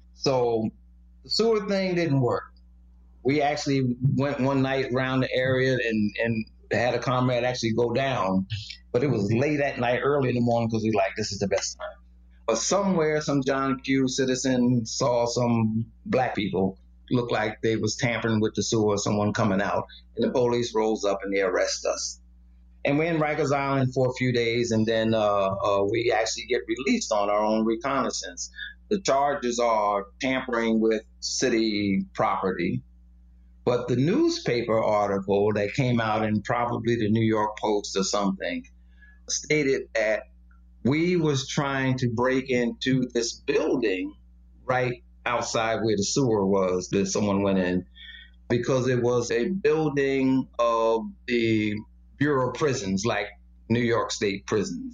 So the sewer thing didn't work. We actually went one night around the area and had a comrade actually go down. But it was late at night, early in the morning, because we like, this is the best time. But somewhere, some John Q. citizen saw some black people look like they was tampering with the sewer, someone coming out, and the police rolls up and they arrest us. And we're in Rikers Island for a few days, and then we actually get released on our own reconnaissance. The charges are tampering with city property. But the newspaper article that came out in probably the New York Post or something stated that we was trying to break into this building right outside where the sewer was that someone went in, because it was a building of the Bureau of Prisons, like New York State prisons.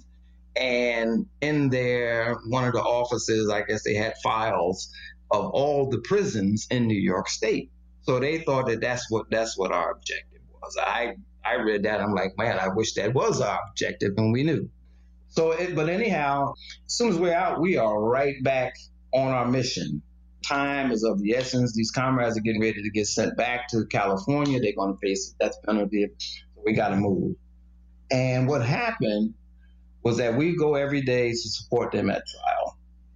And in there, one of the offices, I guess they had files of all the prisons in New York State. So they thought that that's what our objective was. I read that. I'm like, man, I wish that was our objective, and we knew. But anyhow, as soon as we're out, we are right back on our mission. Time is of the essence. These comrades are getting ready to get sent back to California. They're going to face a death penalty. So we got to move. And what happened was that we go every day to support them at trial.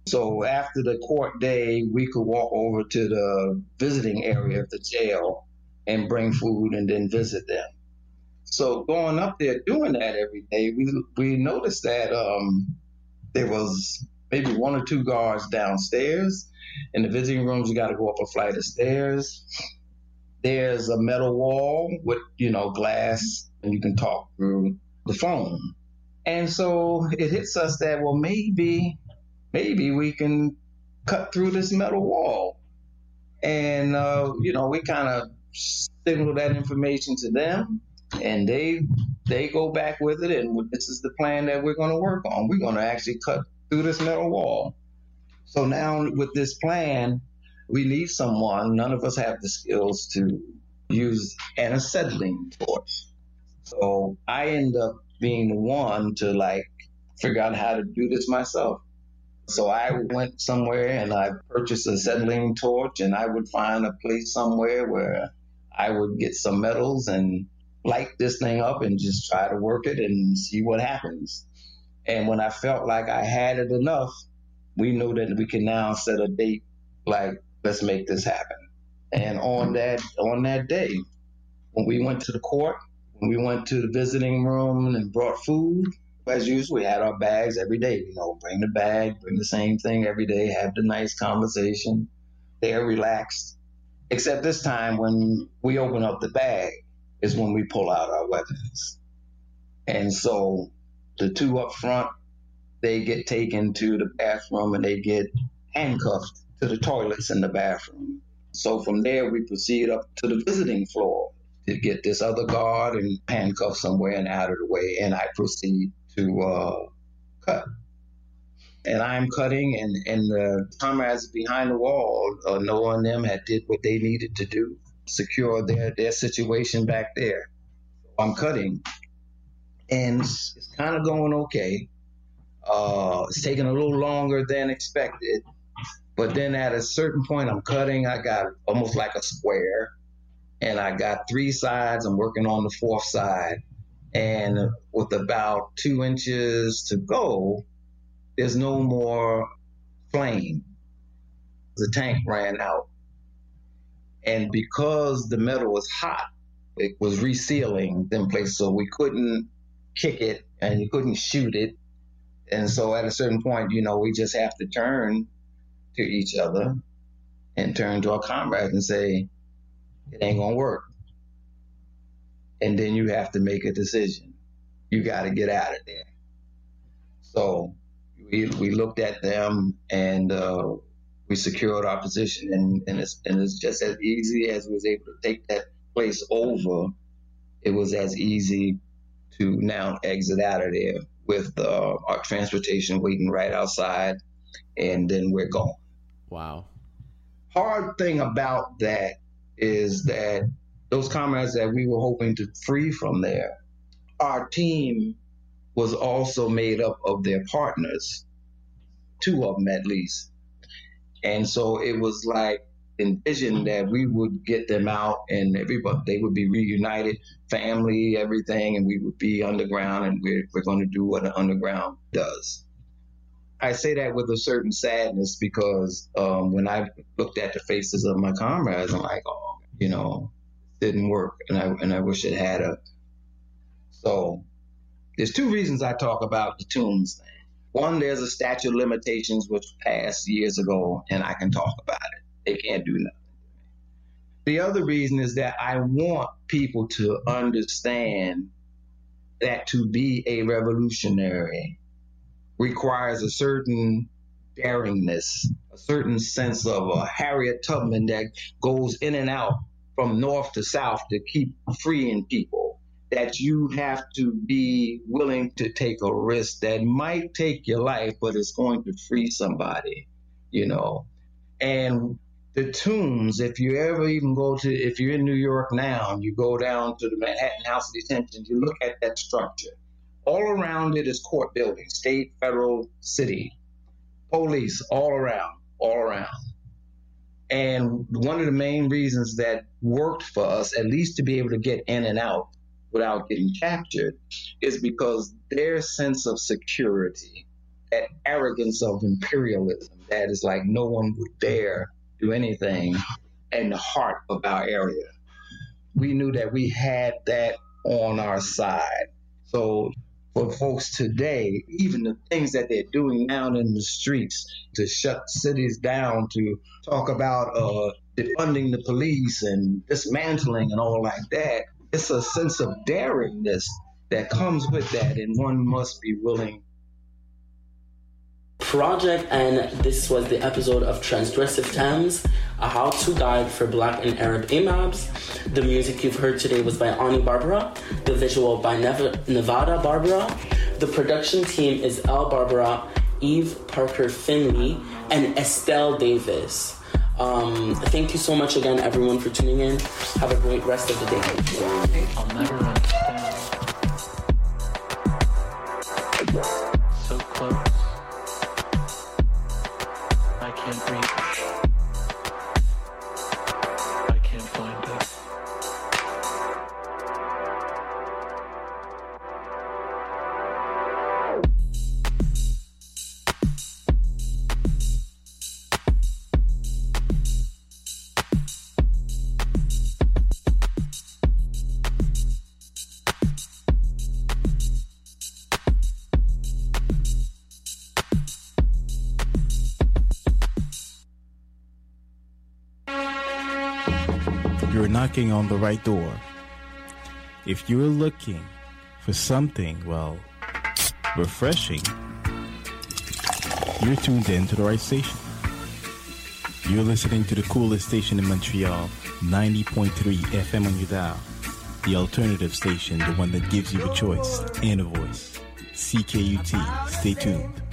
So after the court day, we could walk over to the visiting area of the jail and bring food and then visit them. So going up there doing that every day, we noticed that there was maybe 1 or 2 guards downstairs. In the visiting rooms, you got to go up a flight of stairs. There's a metal wall with, glass, and you can talk through the phone. And so it hits us that, well, maybe we can cut through this metal wall. And, we kind of signal that information to them, and they go back with it, and this is the plan that we're going to work on. We're going to actually cut through this metal wall. So now with this plan, we need someone. None of us have the skills to use an acetylene torch. So I end up being the one to figure out how to do this myself. So I went somewhere and I purchased a acetylene torch, and I would find a place somewhere where I would get some metals and light this thing up and just try to work it and see what happens. And when I felt like I had it enough, we knew that we can now set a date, let's make this happen. And on that day, when we went to the court, when we went to the visiting room and brought food, as usual, we had our bags every day. Bring the bag, bring the same thing every day, have the nice conversation. They're relaxed. Except this time, when we open up the bag, is when we pull out our weapons. And so the 2 up front, they get taken to the bathroom and they get handcuffed to the toilets in the bathroom. So from there, we proceed up to the visiting floor to get this other guard and handcuffed somewhere and out of the way. And I proceed to cut. And I'm cutting, and the comrades behind the wall, knowing them, had did what they needed to do, secure their situation back there. I'm cutting, and it's kind of going okay. It's taking a little longer than expected, but then at a certain point, I'm cutting. I got almost like a square, and I got 3 sides. I'm working on the 4th side, and with about 2 inches to go, there's no more flame. The tank ran out. And because the metal was hot, it was resealing them places, so we couldn't kick it and you couldn't shoot it. And so at a certain point, we just have to turn to each other and turn to our comrades and say, it ain't gonna work. And then you have to make a decision. You got to get out of there. So we looked at them and we secured our position, and it's just as easy as we was able to take that place over. It was as easy to now exit out of there with our transportation waiting right outside, and then we're gone. Wow. Hard thing about that is that those comrades that we were hoping to free from there, our team was also made up of their partners, 2 of them at least. And so it was like envisioned that we would get them out and they would be reunited, family, everything, and we would be underground, and we're going to do what an underground does. I say that with a certain sadness because when I looked at the faces of my comrades, I'm like, didn't work, and I wish it had a. So there's 2 reasons I talk about the tombs thing. One, there's a statute of limitations which passed years ago, and I can talk about it. They can't do nothing. The other reason is that I want people to understand that to be a revolutionary requires a certain daringness, a certain sense of a Harriet Tubman that goes in and out from north to south to keep freeing people, that you have to be willing to take a risk that might take your life, but it's going to free somebody, And the tombs, if you ever even if you're in New York now and you go down to the Manhattan House of Detention, you look at that structure. All around it is court buildings, state, federal, city, police, all around. And one of the main reasons that worked for us, at least to be able to get in and out without getting captured, is because their sense of security, that arrogance of imperialism, that it's like no one would dare do anything in the heart of our area. We knew that we had that on our side. So for folks today, even the things that they're doing now in the streets to shut cities down, to talk about defunding the police and dismantling and all like that, it's a sense of daringness that comes with that, and one must be willing. Project, and this was the episode of Transgressive Thames, a how-to guide for Black and Arab Imams. The music you've heard today was by Ani Barbara, the visual by Nevada Barbara. The production team is Al Barbara, Eve Parker Finley, and Estelle Davis. Thank you so much again, everyone, for tuning in. Have a great rest of the day. I'll never understand. So close. I can't reach. I can't find it. You're knocking on the right door. If you're looking for something, well, refreshing, you're tuned in to the right station. You're listening to the coolest station in Montreal, 90.3 FM on your dial. The alternative station, the one that gives you a choice and a voice. CKUT. Stay tuned.